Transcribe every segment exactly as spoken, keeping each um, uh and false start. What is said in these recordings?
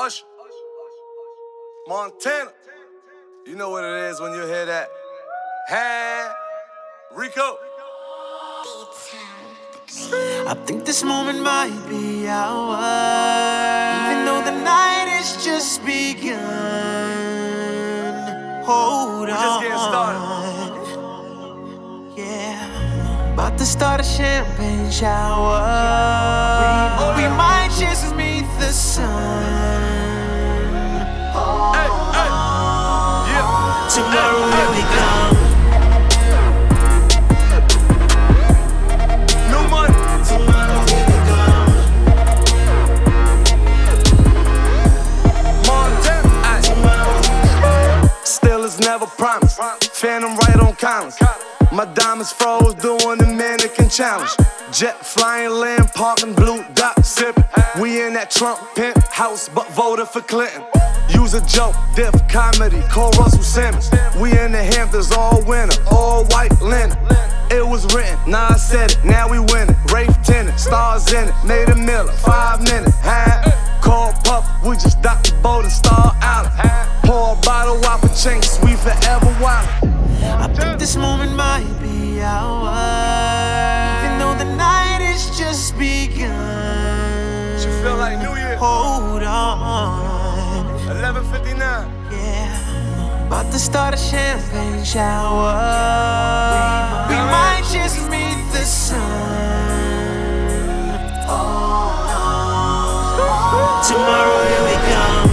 Usher, Montana. You know what it is when you hear that. Hey, Rico. I think this moment might be ours, even though the night is just begun. Hold We're on, just getting started. yeah. About to start a champagne shower. Oh, We yeah. might just meet the sun. Hey, hey, yeah. Tomorrow Hey, here we hey. come. New money. Tomorrow here we come. Montana. Ay. Tomorrow. Still is never promised. Phantom right on Collins. My diamonds froze doing the mannequin challenge. Jet flying, land parking, blue dot sipping. We in that Trump penthouse, but voted for Clinton. Use a joke, diff comedy, call Russell Simmons. We in the Hamptons all winter, all white linen. It was written, now I said it, now we winning. Rafe Tennant, stars in it, made a Miller, five minutes. Huh? Call Puff, we just docked the boat and Star Island. Pour a bottle out for Chinks, we forever wild. I think this moment might be ours, even though the night is just begun. Should feel like New Year. Hold on, eleven fifty-nine. yeah. About to start a champagne shower. We might just meet the sun. Tomorrow here we come.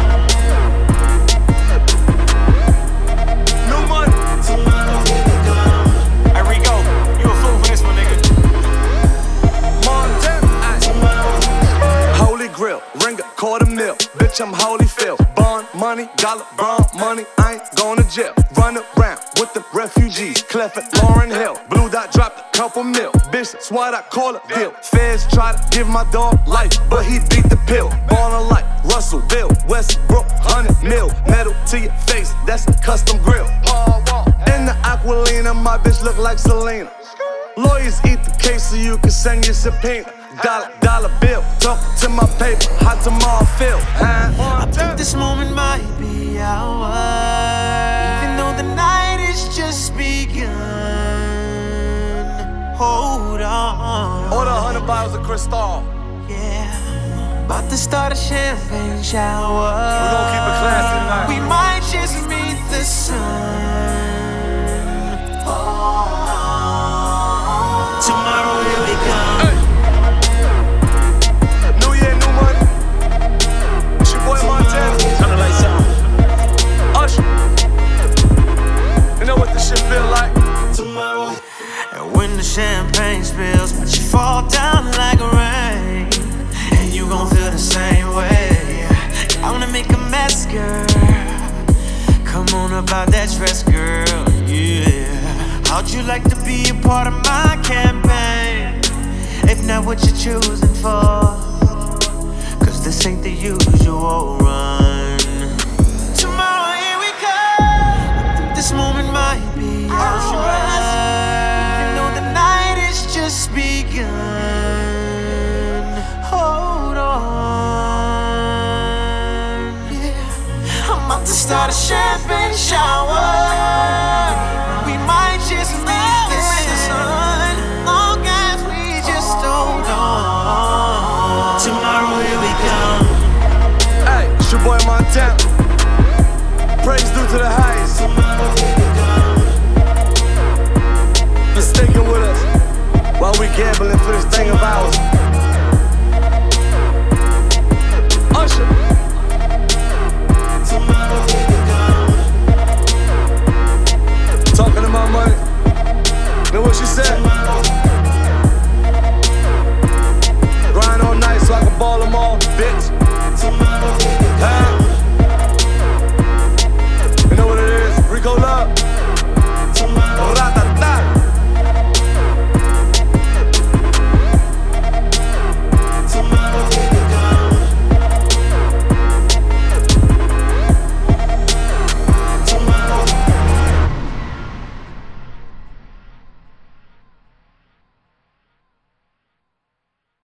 New money. Tomorrow here we come. Hey Rico, you a fool for this one, nigga. Montana. Holy Grill, ring a quarter mil. Bitch, I'm Holyfield. Bond money, dollar, brown money. I ain't going to jail. Run around with the refugees. Clef at Lauren Hill. Blue Dot dropped a couple mil. Bitch, that's what I call a deal. Feds try to give my dog life, but he beat the pill. Ballin' like Russell, Bill, Westbrook, hundred mil. Metal to your face, that's a custom grill. In the Aquilina, my bitch look like Selena. Lawyers eat the case so you can send your subpoena. Dollar, dollar bill, talk to my paper, how tomorrow feel, huh? I think this moment might be ours, even though the night is just begun. Hold on, Order a hundred bottles of Cristal. yeah. About to start a champagne shower. We gon' keep it classy tonight. We might just meet the sun. Tomorrow here we come. Hey. New year, new money. It's your boy Montana. Turn the lights out. Usher. You know what this shit feel like? Tomorrow. And when the champagne spills, watch you fall down like rain, and you gon' feel the same way. I wanna make a mess, girl. Come on about that dress, girl, yeah. How'd you like to be a part of my campaign? If not, what you choosing for? Cause this ain't the usual run. Tomorrow here we come. I think this moment might be ours, even though the night is just begun. Hold on, yeah. I'm about to start a champagne shower. We might just meet the sun, long as we just hold on. Tomorrow here we come. Hey, it's your boy Montana. Praise due to the highest. Tomorrow here we come. For sticking with us while we gambling for this thing of ours.